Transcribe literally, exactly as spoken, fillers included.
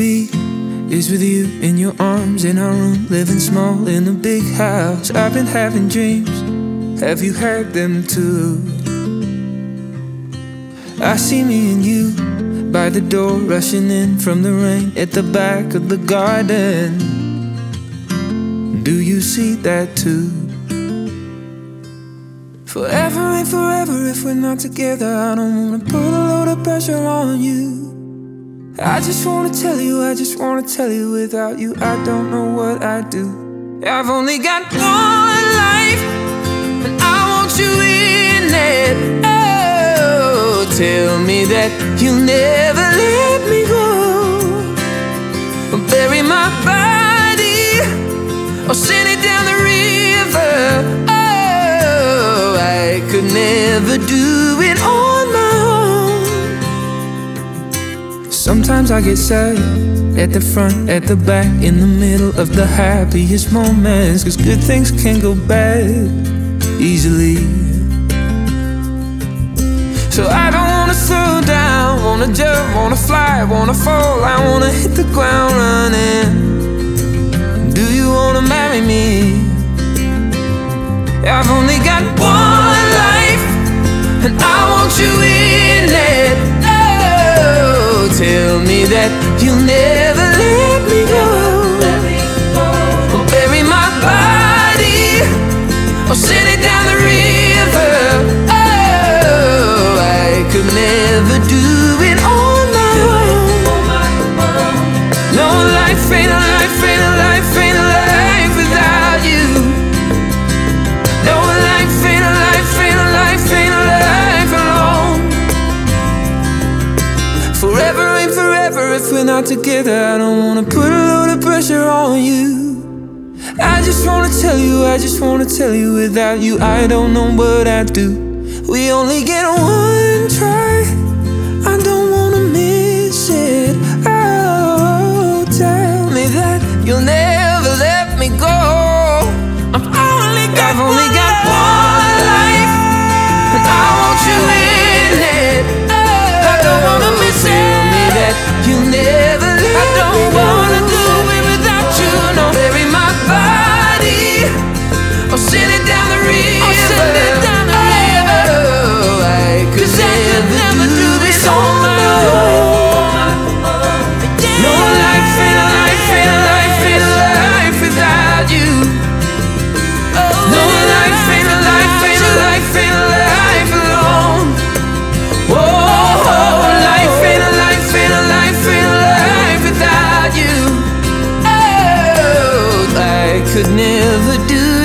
be is with you in your arms in our room, living small in a big house. I've been having dreams, have you had them too? I see me and you by the door, rushing in from the rain at the back of the garden. Do you see that too? Forever ain't forever if we're not together. I don't wanna put a load of pressure on you. I just wanna tell you, I just wanna tell you, without you I don't know what I'd do. I've only got one life, and I want you in it. Oh, tell me that you'll never let me go, or bury my body, or send it down the river. Oh, I could never do it on my own. Sometimes I get sad, at the front, at the back, in the middle of the happiest moments, 'cause good things can go bad easily. So I don't wanna slow down, wanna jump, wanna fly, wanna fall, I wanna hit the ground running. Do you wanna marry me? I've only got one life, and I want you in it. Oh, tell me that you'll never let me go, or bury my body, or send it down the river. Oh, I could never do it on my own. No life ain't a life, ain't a life, ain't a life without you. No life ain't a life, ain't a life, ain't a life alone. Forever ain't forever if we're not together. I don't wanna put a load of pressure on you. I just wanna tell you, I just wanna tell you, without you I don't know what I'd do. We only get one try, I don't wanna miss it. Oh, tell me that you'll never let me go. I've only got, I've only got one life, and I want you in it. Oh, I don't wanna miss it. Tell me that you'll never let me go. I don't wanna do it without you. No, bury my body, or send it down the river. Or send it down the river. Oh, I could never, never do this on my own. No life ain't a life, ain't a life, ain't a life without you. No life ain't a life, ain't a life, ain't a life alone. Whoa, life ain't a life, ain't a life, ain't a life without you. Oh, I could never do